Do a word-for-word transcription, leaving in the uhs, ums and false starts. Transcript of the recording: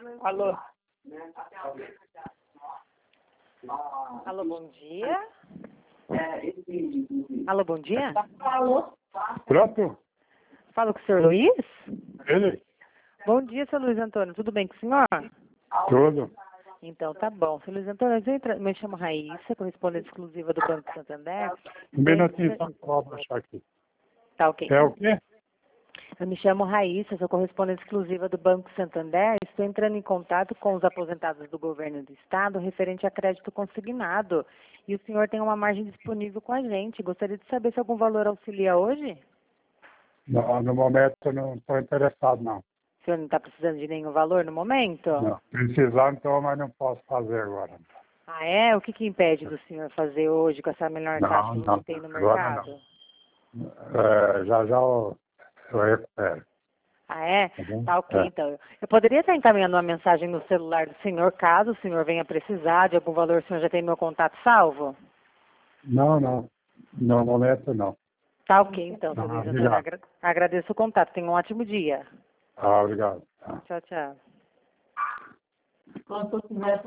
Alô? Alô, bom dia? Alô, bom dia? Alô? Pronto? Falo com o senhor Luiz? Ele? Bom dia, seu Luiz Antônio. Tudo bem com o senhor? Tudo. Então, tá bom. Seu Luiz Antônio, eu entra- me chamo Raíssa, correspondente exclusiva do Banco Santander. Um minutinho só que eu vou baixar aqui. Tá ok. É o quê? Eu me chamo Raíssa, sou correspondente exclusiva do Banco Santander. Estou entrando em contato com os aposentados do governo do estado referente a crédito consignado. E o senhor tem uma margem disponível com a gente. Gostaria de saber se algum valor auxilia hoje? Não, no momento eu não estou interessado, não. O senhor não está precisando de nenhum valor no momento? Não. Precisando, então, mas não posso fazer agora. Ah, é? O que que impede do senhor fazer hoje com essa menor Não, taxa que não, tem no agora mercado? É, já já eu, eu recupero. Ah, é? Tá bom? Tá ok, É. então. Eu poderia estar encaminhando uma mensagem no celular do senhor, caso o senhor venha precisar de algum valor, o senhor já tem meu contato salvo? Não, não. No momento, não. Tá ok, então, seu Ah, Luiz Antônio. obrigado. Agra- agradeço o contato. Tenha um ótimo dia. Ah, obrigado. Ah. Tchau, tchau. Quando eu tiver